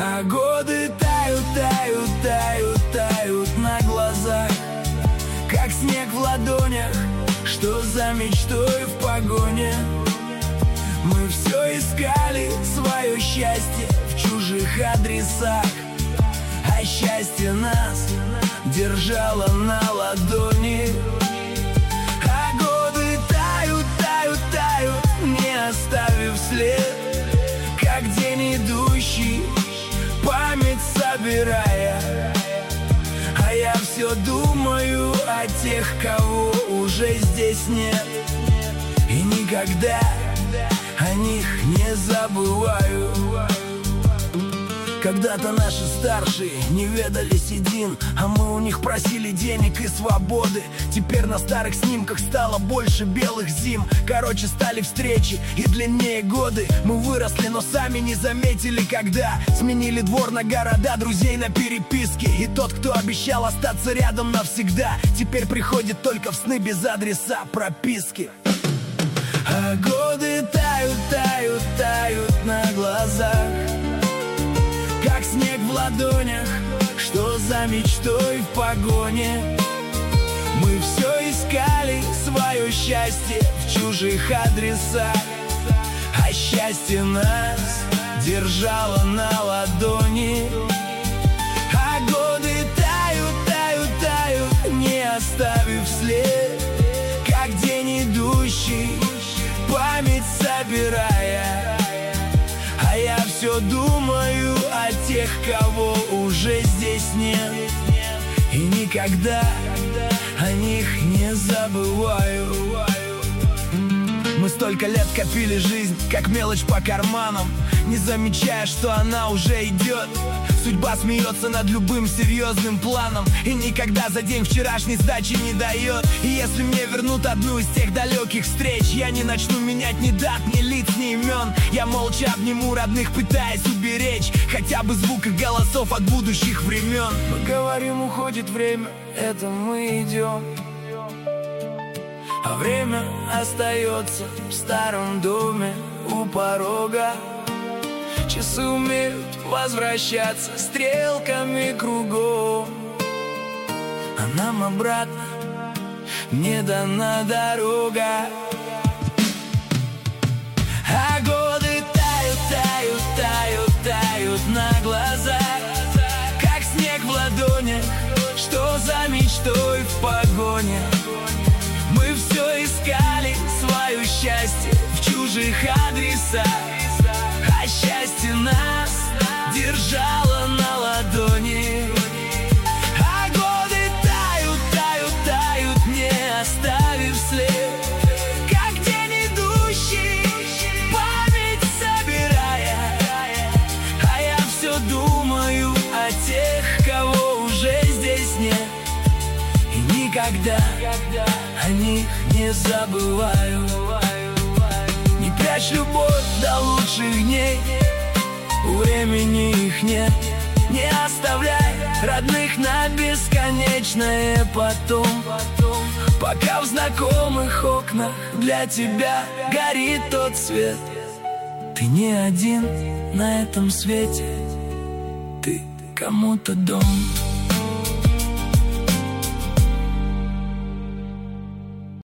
А годы тают, тают, тают, тают на глазах, как снег в ладонях. Что за мечтой в погоне? Мы все искали свое счастье в чужих адресах, а счастье нас держало на ладони. А годы тают, тают, тают, не оставив след, как день идущий, память собирая. А я все думаю о тех, кого уже здесь нет, и никогда о них не забываю. Когда-то наши старшие не ведали седин, а мы у них просили денег и свободы. Теперь на старых снимках стало больше белых зим. Короче, стали встречи и длиннее годы. Мы выросли, но сами не заметили, когда сменили двор на города, друзей на переписке. И тот, кто обещал остаться рядом навсегда, теперь приходит только в сны без адреса прописки. А годы тают, тают, тают на глазах, как снег в ладонях. Что за мечтой в погоне? Мы все искали свое счастье в чужих адресах, а счастье нас держало на ладони. А годы тают, тают, тают, не оставив след, как день идущий, память собирая. А я все думаю о тех, кого уже здесь нет, и никогда о них не забываю. Мы столько лет копили жизнь, как мелочь по карманам, не замечая, что она уже идет. Судьба смеется над любым серьезным планом и никогда за день вчерашней сдачи не дает. И если мне вернут одну из тех далеких встреч, я не начну менять ни дат, ни лиц, ни имен. Я молча обниму родных, пытаясь уберечь хотя бы звук их голосов от будущих времен. Мы говорим, уходит время, это мы идем, а время остается в старом доме у порога. Часы умеют возвращаться стрелками кругом, а нам обратно не дана дорога. А годы тают, тают, тают, тают на глазах, как снег в ладонях. Что за мечтой в погоне? Мы все искали свое счастье в чужих адресах, а счастье нас держало на ладони. А годы тают, тают, тают, не оставив след, как день идущий, память собирая. А я все думаю о тех, кого уже здесь нет, и никогда о них не забываю. Не прячь любовь до лучших дней, у времени их нет. Не оставляй родных на бесконечное потом, пока в знакомых окнах для тебя горит тот свет. Ты не один на этом свете, ты кому-то дом.